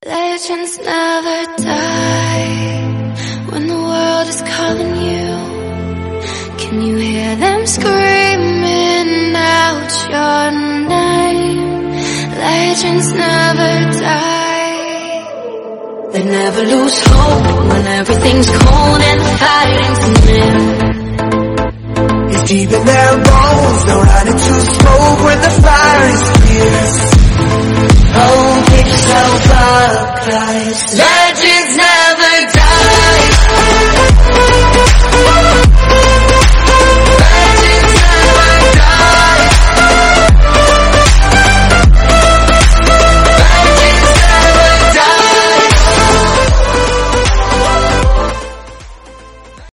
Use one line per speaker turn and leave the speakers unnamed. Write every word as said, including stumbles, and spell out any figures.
Legends never die when the world is calling you. Can you hear them screaming out your name? Legends never die. They never lose hope when everything's cold and the fighting's near.
It's deep in their bones, they're running to